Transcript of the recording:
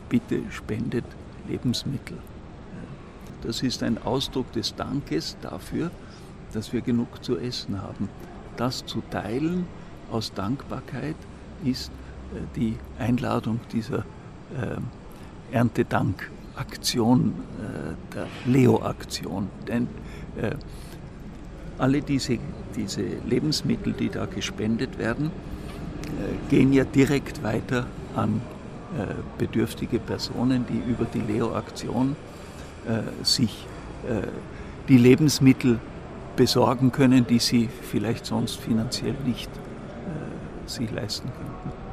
bitte spendet Lebensmittel. Das ist ein Ausdruck des Dankes dafür, dass wir genug zu essen haben. Das zu teilen aus Dankbarkeit ist die Einladung dieser Erntedankaktion, der Leo-Aktion. Denn alle diese Lebensmittel, die da gespendet werden, gehen ja direkt weiter an bedürftige Personen, die über die Leo-Aktion sich die Lebensmittel besorgen können, die sie vielleicht sonst finanziell nicht sich leisten könnten.